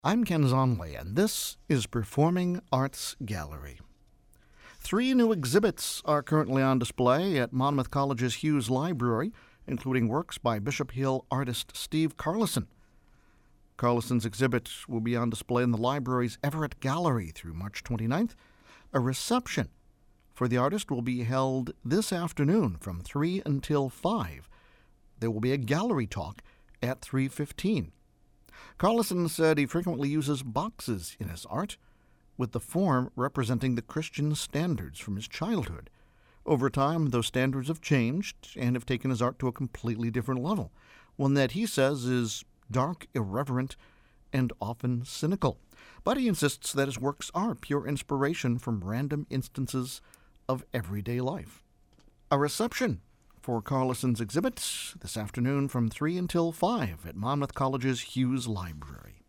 I'm Ken Zonley, and this is Performing Arts Gallery. 3 new exhibits are currently on display at Monmouth College's Hughes Library, including works by Bishop Hill artist Steve Carlson. Carlson's exhibit will be on display in the library's Everett Gallery through March 29th. A reception for the artist will be held this afternoon from 3 until 5. There will be a gallery talk at 3:15. Carlson said he frequently uses boxes in his art, with the form representing the Christian standards from his childhood. Over time, those standards have changed and have taken his art to a completely different level, one that he says is dark, irreverent, and often cynical. But he insists that his works are pure inspiration from random instances of everyday life. A reception for Carlson's exhibit this afternoon from 3 until 5 at Monmouth College's Hughes Library.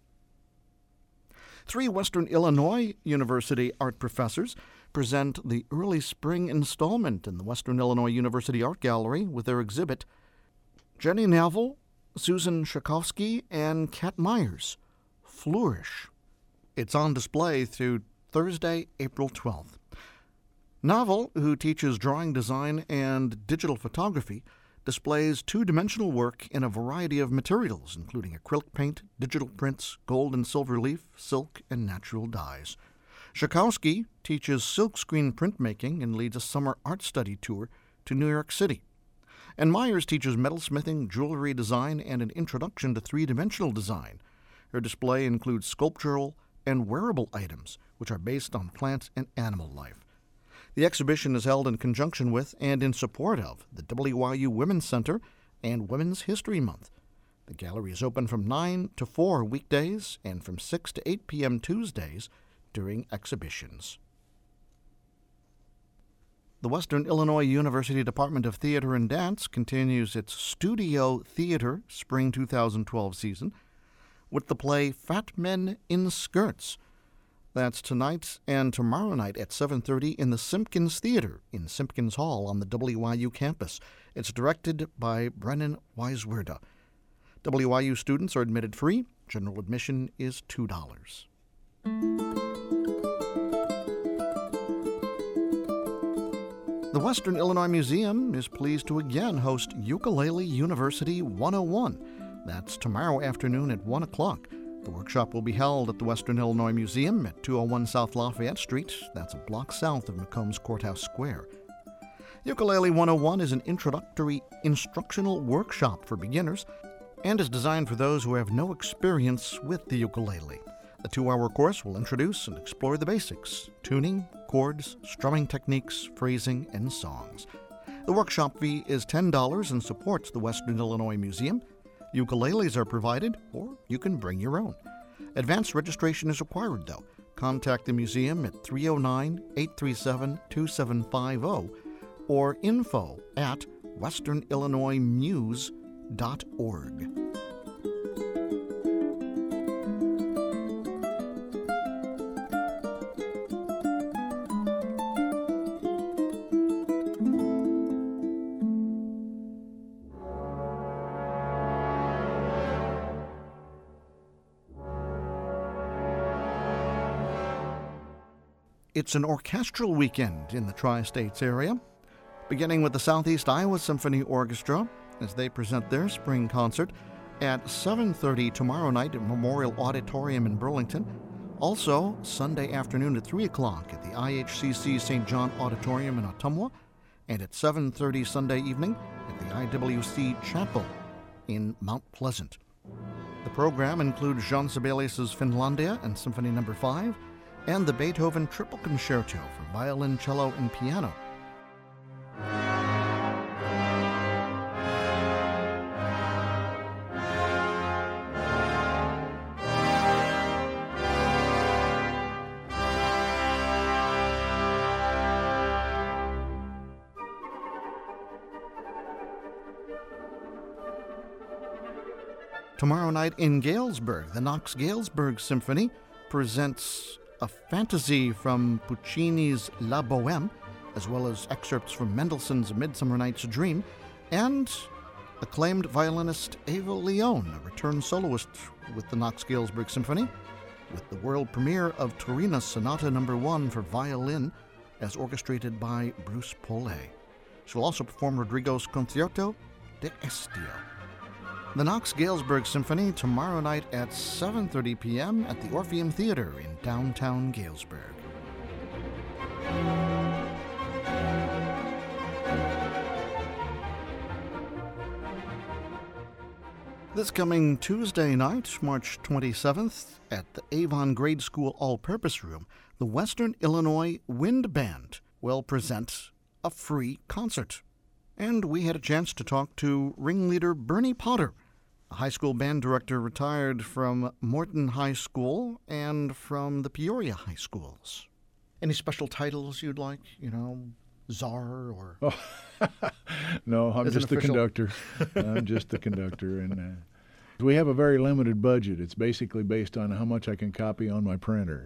3 Western Illinois University art professors present the early spring installment in the Western Illinois University Art Gallery with their exhibit Jenny Naville, Susan Schakowsky, and Kat Myers, Flourish. It's on display through Thursday, April 12th. Naville, who teaches drawing design and digital photography, displays 2-dimensional work in a variety of materials, including acrylic paint, digital prints, gold and silver leaf, silk, and natural dyes. Schakowsky teaches silkscreen printmaking and leads a summer art study tour to New York City. And Myers teaches metalsmithing, jewelry design, and an introduction to 3-dimensional design. Her display includes sculptural and wearable items, which are based on plant and animal life. The exhibition is held in conjunction with and in support of the WYU Women's Center and Women's History Month. The gallery is open from 9 to 4 weekdays and from 6 to 8 p.m. Tuesdays during exhibitions. The Western Illinois University Department of Theater and Dance continues its Studio Theater Spring 2012 season with the play Fat Men in Skirts. That's tonight and tomorrow night at 7:30 in the Simpkins Theater in Simpkins Hall on the WYU campus. It's directed by Brennan Weiswerda. WYU students are admitted free. General admission is $2. The Western Illinois Museum is pleased to again host Ukulele University 101. That's tomorrow afternoon at 1 o'clock. The workshop will be held at the Western Illinois Museum at 201 South Lafayette Street. That's a block south of McCombs Courthouse Square. Ukulele 101 is an introductory instructional workshop for beginners and is designed for those who have no experience with the ukulele. The 2-hour course will introduce and explore the basics: tuning, chords, strumming techniques, phrasing, and songs. The workshop fee is $10 and supports the Western Illinois Museum. Ukuleles are provided, or you can bring your own. Advancce registration is required, though. Contact the museum at 309-837-2750 or info@westernillinoismuse.org. It's an orchestral weekend in the Tri-States area, beginning with the Southeast Iowa Symphony Orchestra as they present their spring concert at 7:30 tomorrow night at Memorial Auditorium in Burlington. Also, Sunday afternoon at 3 o'clock at the IHCC St. John Auditorium in Ottumwa, and at 7:30 Sunday evening at the IWC Chapel in Mount Pleasant. The program includes Jean Sibelius' Finlandia and Symphony No. 5, and the Beethoven Triple Concerto for violin, cello, and piano. Tomorrow night in Galesburg, the Knox Galesburg Symphony presents a fantasy from Puccini's La Bohème, as well as excerpts from Mendelssohn's Midsummer Night's Dream, and acclaimed violinist Ava Leone, a return soloist with the Knox Galesburg Symphony, with the world premiere of Torina Sonata No. 1 for violin, as orchestrated by Bruce Paulet. She'll also perform Rodrigo's Concierto de Estio. The Knox-Galesburg Symphony tomorrow night at 7:30 p.m. at the Orpheum Theater in downtown Galesburg. This coming Tuesday night, March 27th, at the Avon Grade School All-Purpose Room, the Western Illinois Wind Band will present a free concert. And we had a chance to talk to ringleader Bernie Potter, a high school band director retired from Morton High School and from the Peoria High Schools. Any special titles you'd like? Czar or... Oh, no, I'm just the conductor. I'm just the conductor. And we have a very limited budget. It's basically based on how much I can copy on my printer,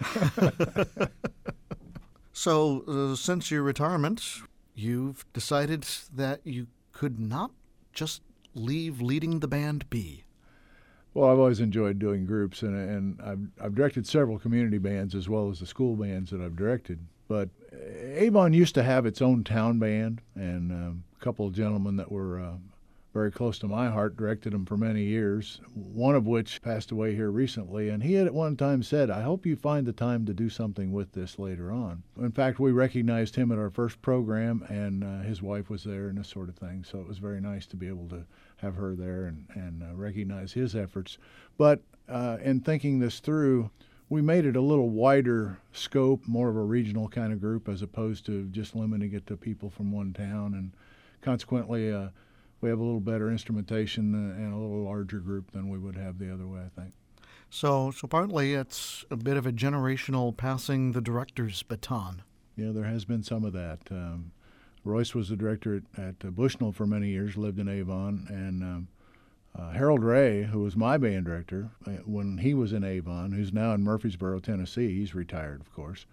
So, since your retirement, you've decided that you could not just leave leading the band be. Well, I've always enjoyed doing groups, and I've directed several community bands as well as the school bands that I've directed. But Avon used to have its own town band, and a couple of gentlemen that were very close to my heart directed them for many years, one of which passed away here recently. And he had at one time said, "I hope you find the time to do something with this later on." In fact, we recognized him at our first program, and his wife was there and this sort of thing. So it was very nice to be able to have her there and recognize his efforts. But in thinking this through, we made it a little wider scope, more of a regional kind of group as opposed to just limiting it to people from one town. And consequently, we have a little better instrumentation and a little larger group than we would have the other way, I think. So partly it's a bit of a generational passing the director's baton. Yeah, there has been some of that. Royce was the director at Bushnell for many years, lived in Avon, and Harold Ray, who was my band director when he was in Avon, who's now in Murfreesboro, Tennessee. He's retired, of course.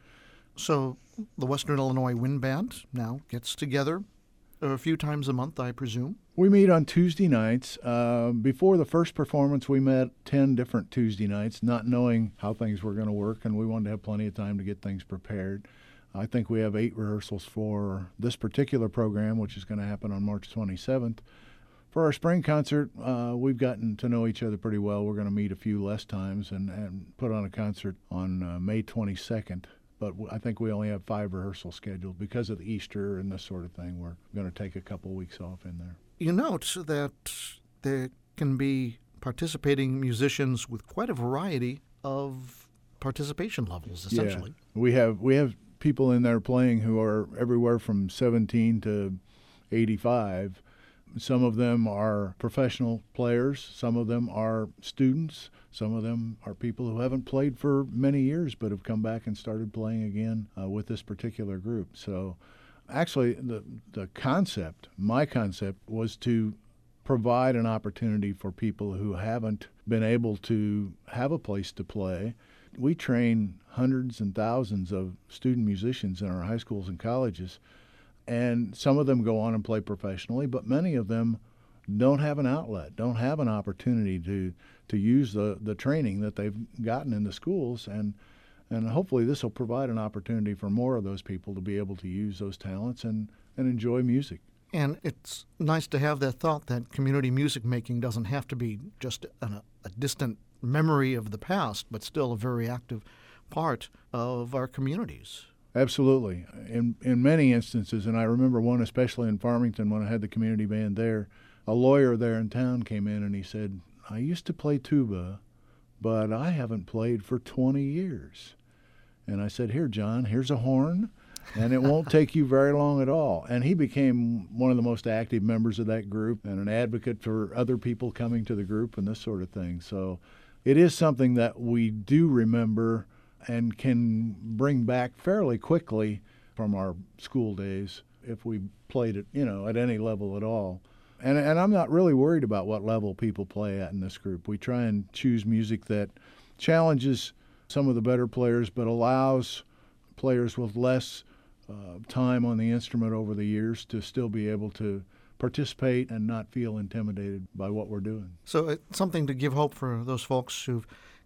So the Western Illinois Wind Band now gets together a few times a month, I presume? We meet on Tuesday nights. Before the first performance, we met 10 different Tuesday nights, not knowing how things were going to work, and we wanted to have plenty of time to get things prepared. I think we have 8 rehearsals for this particular program, which is going to happen on March 27th. For our spring concert, we've gotten to know each other pretty well. We're going to meet a few less times and put on a concert on May 22nd. But I think we only have 5 rehearsals scheduled because of the Easter and this sort of thing. We're going to take a couple weeks off in there. You note that there can be participating musicians with quite a variety of participation levels, essentially. Yeah. We have people in there playing who are everywhere from 17 to 85. Some of them are professional players. Some of them are students. Some of them are people who haven't played for many years but have come back and started playing again with this particular group. So actually the concept, my concept, was to provide an opportunity for people who haven't been able to have a place to play. We train hundreds and thousands of student musicians in our high schools and colleges, and some of them go on and play professionally, but many of them don't have an outlet, don't have an opportunity to use the training that they've gotten in the schools, and hopefully this will provide an opportunity for more of those people to be able to use those talents and enjoy music. And it's nice to have that thought that community music making doesn't have to be just a distant memory of the past, but still a very active part of our communities. Absolutely. In many instances, and I remember one especially in Farmington when I had the community band there, a lawyer there in town came in and he said, "I used to play tuba, but I haven't played for 20 years. And I said, "Here, John, here's a horn, and it won't take you very long at all." And he became one of the most active members of that group and an advocate for other people coming to the group and this sort of thing. So it is something that we do remember and can bring back fairly quickly from our school days if we played it, at any level at all. And I'm not really worried about what level people play at in this group. We try and choose music that challenges some of the better players but allows players with less time on the instrument over the years to still be able to participate and not feel intimidated by what we're doing. So it's something to give hope for those folks who've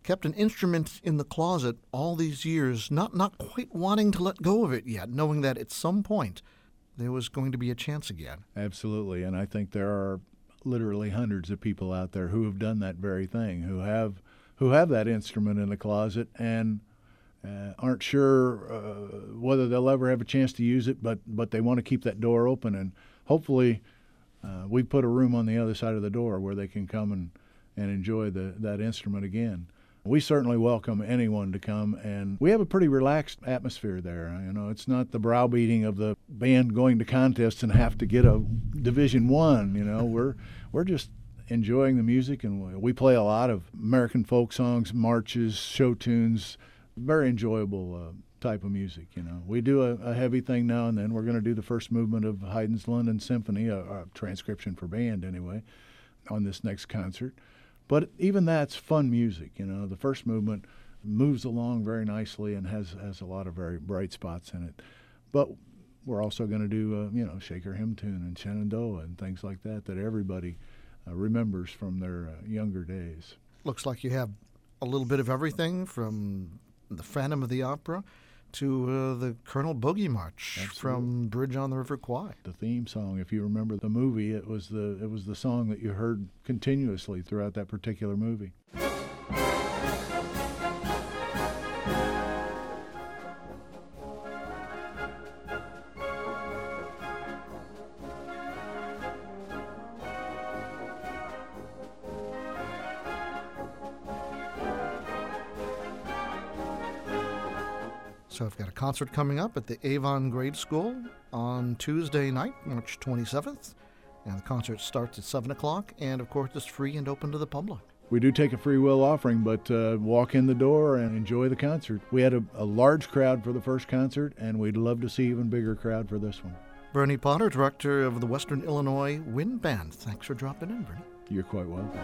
kept an instrument in the closet all these years, not quite wanting to let go of it yet, knowing that at some point there was going to be a chance again. Absolutely, and I think there are literally hundreds of people out there who have done that very thing, who have that instrument in the closet and aren't sure whether they'll ever have a chance to use it, but they want to keep that door open, and hopefully we put a room on the other side of the door where they can come and enjoy that instrument again. We certainly welcome anyone to come, and we have a pretty relaxed atmosphere there. You know, it's not the browbeating of the band going to contests and have to get a Division I. You know, we're just enjoying the music, and we play a lot of American folk songs, marches, show tunes, very enjoyable type of music. You know, we do a heavy thing now and then. We're going to do the first movement of Haydn's London Symphony, a transcription for band anyway, on this next concert. But even that's fun music, you know. The first movement moves along very nicely and has a lot of very bright spots in it. But we're also going to do, Shaker Hymn Tune and Shenandoah and things like that everybody remembers from their younger days. Looks like you have a little bit of everything from the Phantom of the Opera to the Colonel Boogie March. Absolutely. From Bridge on the River Kwai. The theme song, if you remember the movie, it was the song that you heard continuously throughout that particular movie. So I've got a concert coming up at the Avon Grade School on Tuesday night, March 27th. And the concert starts at 7 o'clock, and of course it's free and open to the public. We do take a free will offering, but walk in the door and enjoy the concert. We had a large crowd for the first concert, and we'd love to see even bigger crowd for this one. Bernie Potter, director of the Western Illinois Wind Band. Thanks for dropping in, Bernie. You're quite welcome.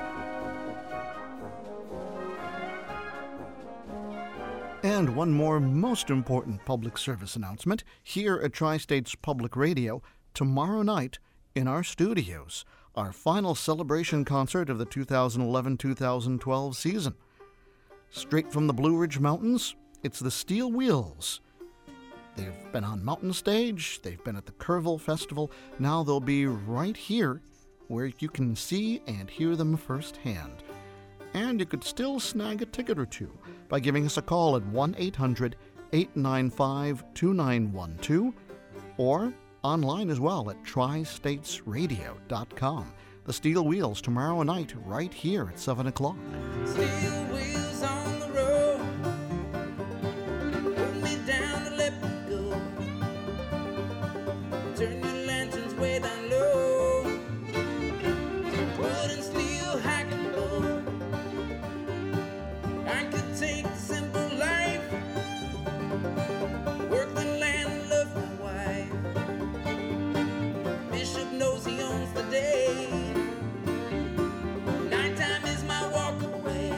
And one more most important public service announcement. Here at Tri-States Public Radio, tomorrow night in our studios, our final celebration concert of the 2011-2012 season. Straight from the Blue Ridge Mountains, it's the Steel Wheels. They've been on Mountain Stage, they've been at the Kerrville Festival, now they'll be right here where you can see and hear them firsthand. And you could still snag a ticket or two by giving us a call at 1-800-895-2912 or online as well at tristatesradio.com. The Steel Wheels tomorrow night right here at 7 o'clock. Steel wheels on the road, hold me down and let me go. Turn your lanterns way down low. Wood and steel, hack and bow. I could take the simple life, work the land and love my wife. Bishop knows he owns the day. Nighttime is my walk away.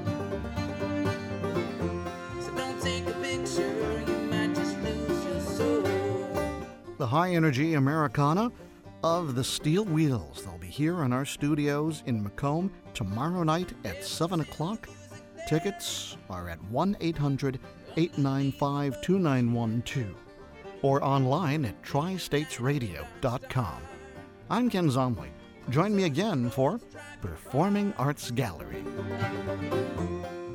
So don't take a picture, you might just lose your soul. The high-energy Americana of the Steel Wheels. They'll be here in our studios in Macomb tomorrow night at 7 o'clock. Tickets are at 1-800-895-2912 or online at tristatesradio.com. I'm Ken Zomley. Join me again for Performing Arts Gallery.